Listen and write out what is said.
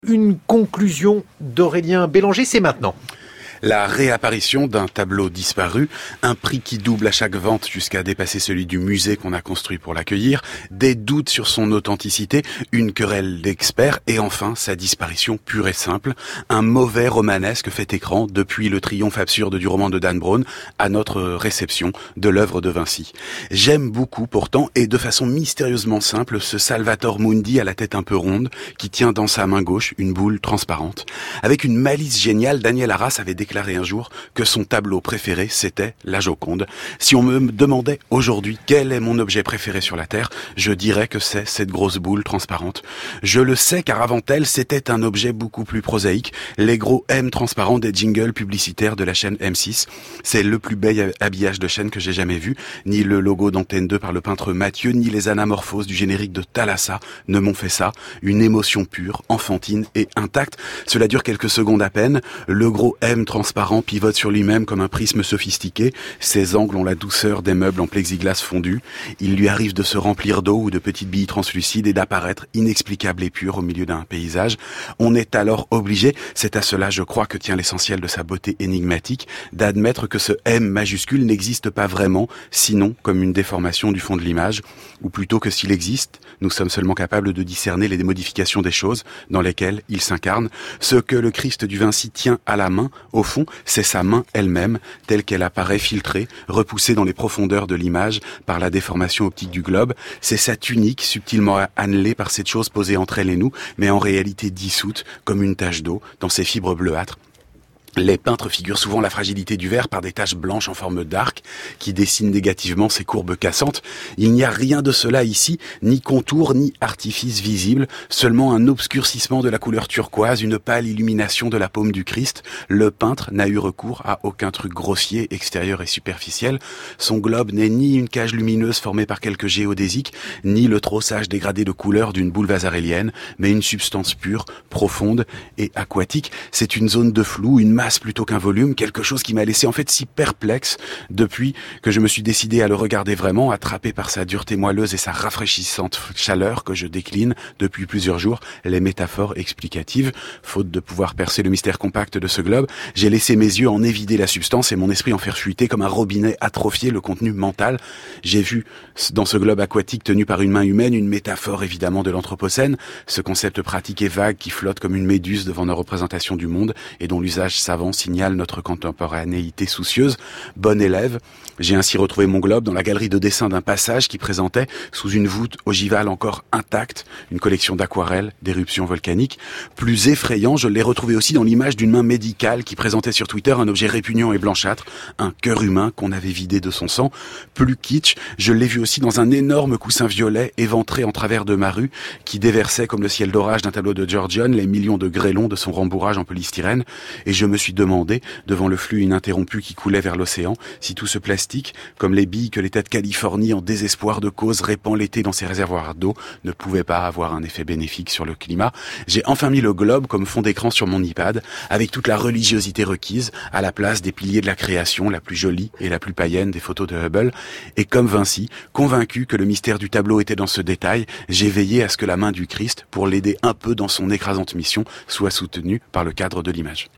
Une conclusion d'Aurélien Bélanger, c'est maintenant. La réapparition d'un tableau disparu, un prix qui double à chaque vente jusqu'à dépasser celui du musée qu'on a construit pour l'accueillir, des doutes sur son authenticité, une querelle d'experts et enfin sa disparition pure et simple, un mauvais romanesque fait écran depuis le triomphe absurde du roman de Dan Brown à notre réception de l'œuvre de Vinci. J'aime beaucoup pourtant et de façon mystérieusement simple ce Salvator Mundi à la tête un peu ronde qui tient dans sa main gauche une boule transparente. Avec une malice géniale, Daniel Arras avait déclaré un jour que son tableau préféré, c'était la Joconde. Si on me demandait aujourd'hui quel est mon objet préféré sur la Terre, je dirais que c'est cette grosse boule transparente. Je le sais car avant elle, c'était un objet beaucoup plus prosaïque, les gros M transparents des jingles publicitaires de la chaîne M6. C'est le plus bel habillage de chaîne que j'ai jamais vu. Ni le logo d'Antenne 2 par le peintre Mathieu, ni les anamorphoses du générique de Thalassa ne m'ont fait ça. Une émotion pure, enfantine et intacte. Cela dure quelques secondes à peine. Le gros M transparent pivote sur lui-même comme un prisme sophistiqué. Ses angles ont la douceur des meubles en plexiglas fondu. Il lui arrive de se remplir d'eau ou de petites billes translucides et d'apparaître inexplicable et pur au milieu d'un paysage. On est alors obligé, c'est à cela je crois que tient l'essentiel de sa beauté énigmatique, d'admettre que ce M majuscule n'existe pas vraiment, sinon comme une déformation du fond de l'image, ou plutôt que s'il existe, nous sommes seulement capables de discerner les modifications des choses dans lesquelles il s'incarne. Ce que le Christ du Vinci tient à la main, au fond, c'est sa main elle-même, telle qu'elle apparaît filtrée, repoussée dans les profondeurs de l'image par la déformation optique du globe. C'est sa tunique, subtilement annelée par cette chose posée entre elle et nous, mais en réalité dissoute, comme une tache d'eau, dans ses fibres bleuâtres. Les peintres figurent souvent la fragilité du verre par des taches blanches en forme d'arc qui dessinent négativement ces courbes cassantes. Il n'y a rien de cela ici, ni contour, ni artifice visible, seulement un obscurcissement de la couleur turquoise, une pâle illumination de la paume du Christ. Le peintre n'a eu recours à aucun truc grossier, extérieur et superficiel. Son globe n'est ni une cage lumineuse formée par quelques géodésiques, ni le trossage dégradé de couleurs d'une boule vasarélienne, mais une substance pure, profonde et aquatique. C'est une zone de flou, une masse plutôt qu'un volume, quelque chose qui m'a laissé en fait si perplexe depuis que je me suis décidé à le regarder vraiment, attrapé par sa dureté moelleuse et sa rafraîchissante chaleur que je décline depuis plusieurs jours, les métaphores explicatives. Faute de pouvoir percer le mystère compact de ce globe, j'ai laissé mes yeux en évider la substance et mon esprit en faire fuiter comme un robinet atrophié le contenu mental. J'ai vu dans ce globe aquatique tenu par une main humaine une métaphore évidemment de l'anthropocène, ce concept pratique et vague qui flotte comme une méduse devant nos représentations du monde et dont l'usage savant signale notre contemporanéité soucieuse. Bon élève, j'ai ainsi retrouvé mon globe dans la galerie de dessin d'un passage qui présentait, sous une voûte ogivale encore intacte, une collection d'aquarelles, d'éruptions volcaniques. Plus effrayant, je l'ai retrouvé aussi dans l'image d'une main médicale qui présentait sur Twitter un objet répugnant et blanchâtre, un cœur humain qu'on avait vidé de son sang. Plus kitsch, je l'ai vu aussi dans un énorme coussin violet éventré en travers de ma rue qui déversait comme le ciel d'orage d'un tableau de Giorgione les millions de grêlons de son rembourrage en polystyrène. Et je me suis demandé, devant le flux ininterrompu qui coulait vers l'océan, si tout ce plastique, comme les billes que l'État de Californie en désespoir de cause répand l'été dans ses réservoirs d'eau, ne pouvait pas avoir un effet bénéfique sur le climat. J'ai enfin mis le globe comme fond d'écran sur mon iPad, avec toute la religiosité requise, à la place des piliers de la création, la plus jolie et la plus païenne des photos de Hubble. Et comme Vinci, convaincu que le mystère du tableau était dans ce détail, j'ai veillé à ce que la main du Christ, pour l'aider un peu dans son écrasante mission, soit soutenue par le cadre de l'image.